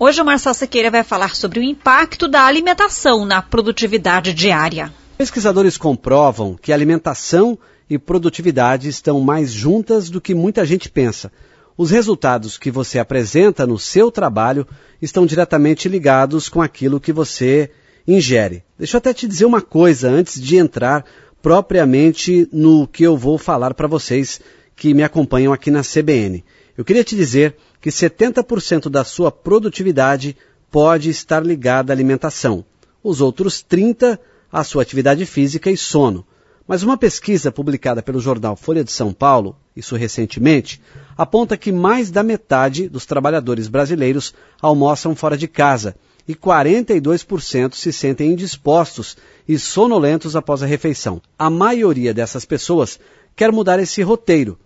Hoje o Marcel Siqueira vai falar sobre o impacto da alimentação na produtividade diária. Pesquisadores comprovam que alimentação e produtividade estão mais juntas do que muita gente pensa. Os resultados que você apresenta no seu trabalho estão diretamente ligados com aquilo que você ingere. Deixa eu até te dizer uma coisa antes de entrar propriamente no que eu vou falar para vocês que me acompanham aqui na CBN. Eu queria te dizer que 70% da sua produtividade pode estar ligada à alimentação. Os outros 30% à sua atividade física e sono. Mas uma pesquisa publicada pelo jornal Folha de São Paulo, isso recentemente, aponta que mais da metade dos trabalhadores brasileiros almoçam fora de casa e 42% se sentem indispostos e sonolentos após a refeição. A maioria dessas pessoas quer mudar esse roteiro.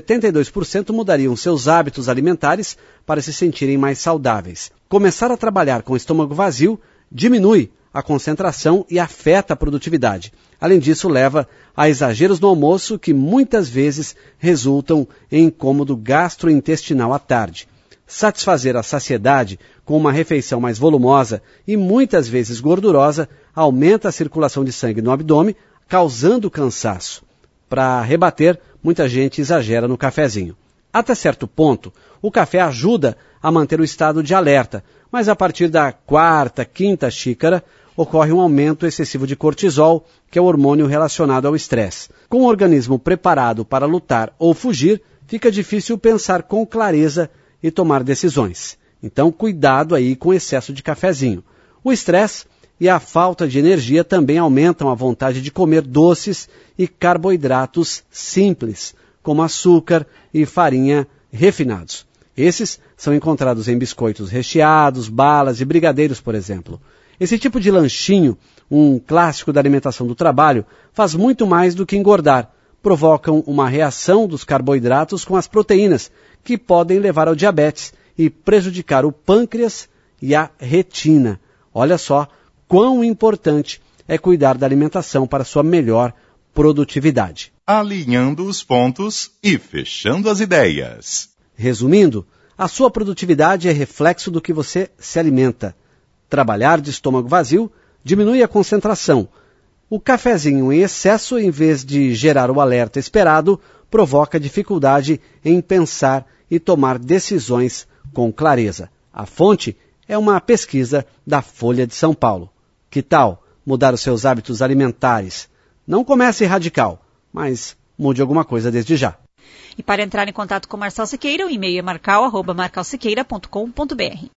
72% mudariam seus hábitos alimentares para se sentirem mais saudáveis. Começar a trabalhar com o estômago vazio diminui a concentração e afeta a produtividade. Além disso, leva a exageros no almoço que muitas vezes resultam em incômodo gastrointestinal à tarde. Satisfazer a saciedade com uma refeição mais volumosa e muitas vezes gordurosa aumenta a circulação de sangue no abdômen, causando cansaço. Para rebater, muita gente exagera no cafezinho. Até certo ponto, o café ajuda a manter o estado de alerta, mas a partir da quarta, quinta xícara, ocorre um aumento excessivo de cortisol, que é o hormônio relacionado ao estresse. Com o organismo preparado para lutar ou fugir, fica difícil pensar com clareza e tomar decisões. Então, cuidado aí com o excesso de cafezinho. O estresse e a falta de energia também aumentam a vontade de comer doces e carboidratos simples, como açúcar e farinha refinados. Esses são encontrados em biscoitos recheados, balas e brigadeiros, por exemplo. Esse tipo de lanchinho, um clássico da alimentação do trabalho, faz muito mais do que engordar. Provocam uma reação dos carboidratos com as proteínas, que podem levar ao diabetes e prejudicar o pâncreas e a retina. Olha só quão importante é cuidar da alimentação para sua melhor produtividade. Alinhando os pontos e fechando as ideias. Resumindo, a sua produtividade é reflexo do que você se alimenta. Trabalhar de estômago vazio diminui a concentração. O cafezinho em excesso, em vez de gerar o alerta esperado, provoca dificuldade em pensar e tomar decisões com clareza. A fonte é uma pesquisa da Folha de São Paulo. Que tal mudar os seus hábitos alimentares? Não comece radical, mas mude alguma coisa desde já. E para entrar em contato com Marcel Siqueira, o e-mail é marcal@marcalsiqueira.com.br.